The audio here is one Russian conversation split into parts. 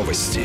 Новости.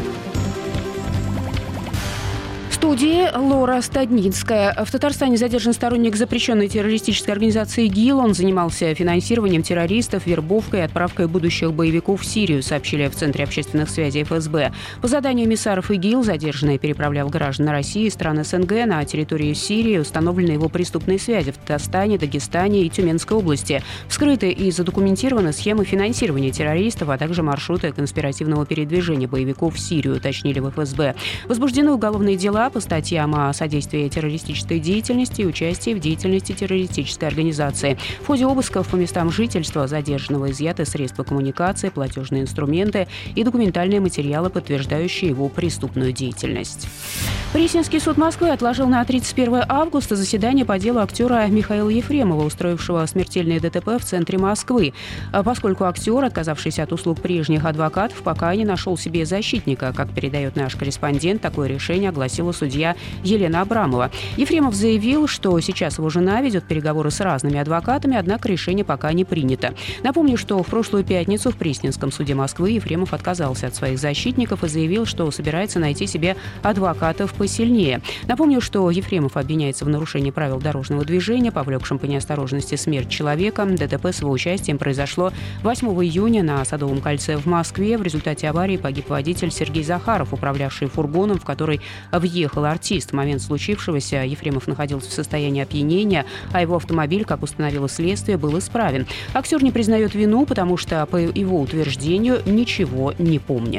В студии Лора Стадницкая. В Татарстане задержан сторонник запрещенной террористической организации ИГИЛ. Он занимался финансированием террористов, вербовкой и отправкой будущих боевиков в Сирию, сообщили в Центре общественных связей ФСБ. По заданию эмиссаров ИГИЛ задержанный переправлял граждан России и стран СНГ на территорию Сирии. Установлены его преступные связи в Татарстане, Дагестане и Тюменской области. Вскрыты и задокументированы схемы финансирования террористов, а также маршруты конспиративного передвижения боевиков в Сирию, уточнили в ФСБ. Возбуждены уголовные дела по статьям о содействии террористической деятельности и участии в деятельности террористической организации. В ходе обысков по местам жительства задержанного изъяты средства коммуникации, платежные инструменты и документальные материалы, подтверждающие его преступную деятельность. Пресненский суд Москвы отложил на 31 августа заседание по делу актера Михаила Ефремова, устроившего смертельное ДТП в центре Москвы. Поскольку актер, отказавшийся от услуг прежних адвокатов, пока не нашел себе защитника. Как передает наш корреспондент, такое решение огласила судья Елена Абрамова. Ефремов заявил, что сейчас его жена ведет переговоры с разными адвокатами, однако решение пока не принято. Напомню, что в прошлую пятницу в Пресненском суде Москвы Ефремов отказался от своих защитников и заявил, что собирается найти себе адвокатов посильнее. Напомню, что Ефремов обвиняется в нарушении правил дорожного движения, повлекшем по неосторожности смерть человека. ДТП с его участием произошло 8 июня на Садовом кольце в Москве. В результате аварии погиб водитель Сергей Захаров, управлявший фургоном, в который въехал артист. В момент случившегося Ефремов находился в состоянии опьянения, а его автомобиль, как установило следствие, был исправен. Актер не признает вину, потому что, по его утверждению, ничего не помнит.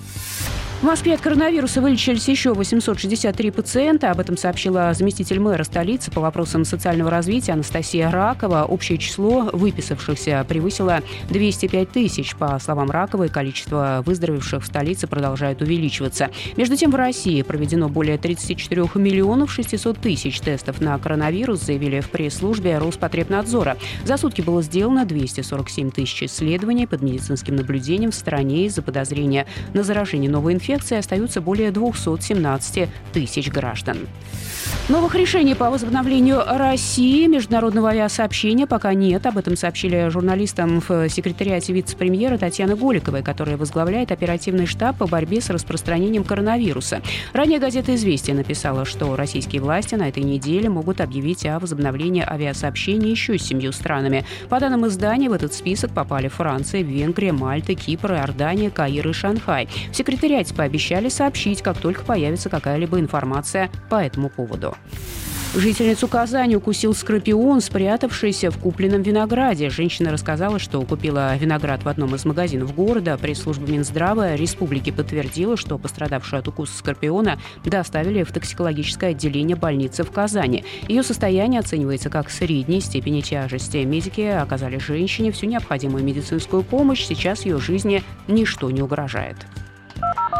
В Москве от коронавируса вылечились еще 863 пациента. Об этом сообщила заместитель мэра столицы по вопросам социального развития Анастасия Ракова. Общее число выписавшихся превысило 205 тысяч. По словам Раковой, количество выздоровевших в столице продолжает увеличиваться. Между тем, в России проведено более 34 миллионов 600 тысяч тестов на коронавирус, заявили в пресс-службе Роспотребнадзора. За сутки было сделано 247 тысяч исследований под медицинским наблюдением в стране. Из-за подозрения на заражение новой инфекции остаются более 217 тысяч граждан. Новых решений по возобновлению России международного авиасообщения пока нет. Об этом сообщили журналистам в секретариате вице-премьера Татьяны Голиковой, которая возглавляет оперативный штаб по борьбе с распространением коронавируса. Ранее газета «Известия» написала, что российские власти на этой неделе могут объявить о возобновлении авиасообщения еще с 7 странами. По данным издания, в этот список попали Франция, Венгрия, Мальта, Кипр, Иордания, Каир и Шанхай. В секретариате пообещали сообщить, как только появится какая-либо информация по этому поводу. Жительницу Казани укусил скорпион, спрятавшийся в купленном винограде. Женщина рассказала, что купила виноград в одном из магазинов города. Пресс-служба Минздрава республики подтвердила, что пострадавшую от укуса скорпиона доставили в токсикологическое отделение больницы в Казани. Ее состояние оценивается как средней степени тяжести. Медики оказали женщине всю необходимую медицинскую помощь. Сейчас ее жизни ничто не угрожает.